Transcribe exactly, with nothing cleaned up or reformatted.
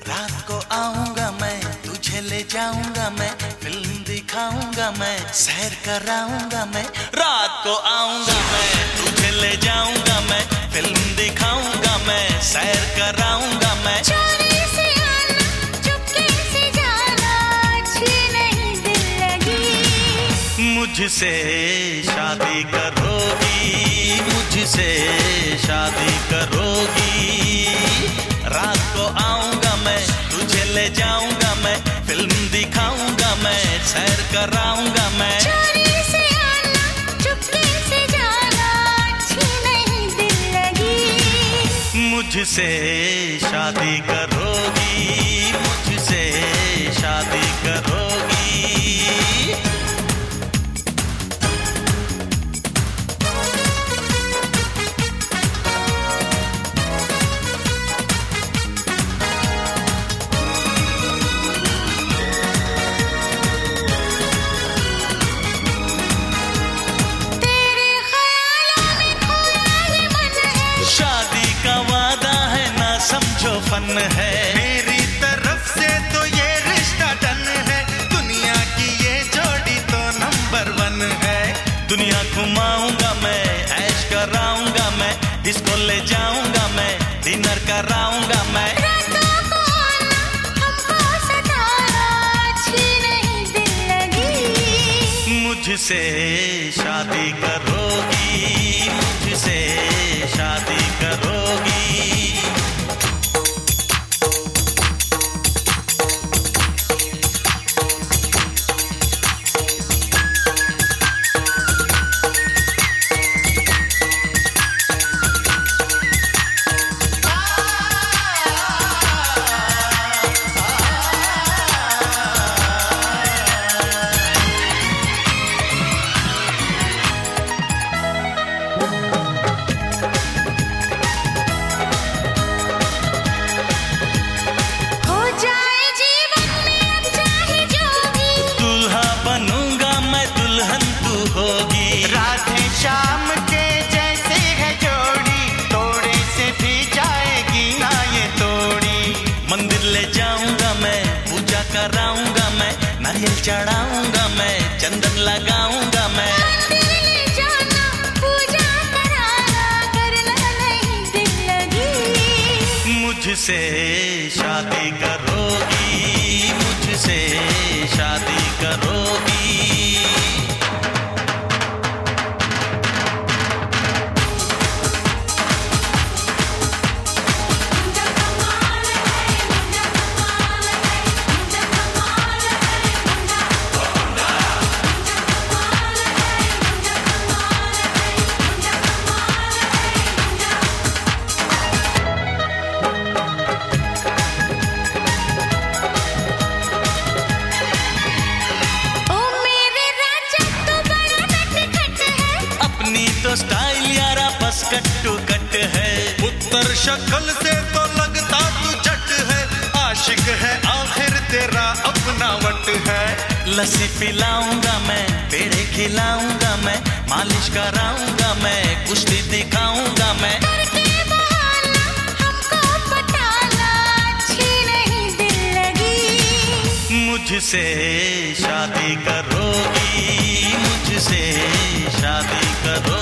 रात को आऊंगा मैं, तुझे ले जाऊंगा मैं, फिल्म दिखाऊंगा मैं, सैर कराऊंगा मैं। रात को आऊंगा मैं, तुझे ले जाऊंगा मैं, फिल्म दिखाऊंगा मैं, सैर कराऊंगा मैं। चोरी से आना, चुपके से जाना, अच्छी नहीं दिल लगी। मुझसे शादी करोगी, मुझसे शादी करोगी। रात को आऊंगा मैं, तुझे ले जाऊंगा मैं, फिल्म दिखाऊंगा मैं, सैर कराऊंगा मैं। चोरी से आना, चुपके से जाना, अच्छी नहीं दिल लगी। मुझसे शादी करोगी, मुझसे शादी करोगी। फन है मेरी तरफ से तो ये रिश्ता डन है, दुनिया की ये जोड़ी तो नंबर वन है। दुनिया घुमाऊंगा मैं, ऐश कराऊंगा मैं, डिस्को ले जाऊंगा मैं, डिनर कराऊंगा मैं। रातों को आना, हमको सताना, अच्छी नहीं दिल लगी। मुझसे शादी करोगी, मुझसे शादी करोगी। शाम के जैसे है जोड़ी, तोड़े से भी जाएगी ना ये तोड़ी। मंदिर ले जाऊंगा मैं, पूजा कराऊंगा मैं, नारियल चढ़ाऊंगा मैं, चंदन लगाऊंगा मैं। मंदिर ले जाना, पूजा कराना, करना नहीं दिल लगी। मुझसे शादी करोगी, मुझसे शादी करोगी। तो स्टाइल यारा बस कट्टू कट है। उत्तर शक्ल से तो लगता तू जट है, आशिक है आखिर तेरा अपना वट है। लस्सी पिलाऊंगा मैं, पेड़े खिलाऊंगा मैं, मालिश कराऊंगा मैं, कुश्ती दिखाऊंगा मैं। करके बहाना, हमको पटाना, अच्छी नहीं दिल लगी। मुझसे शादी करोगी, मुझसे शादी करोगी।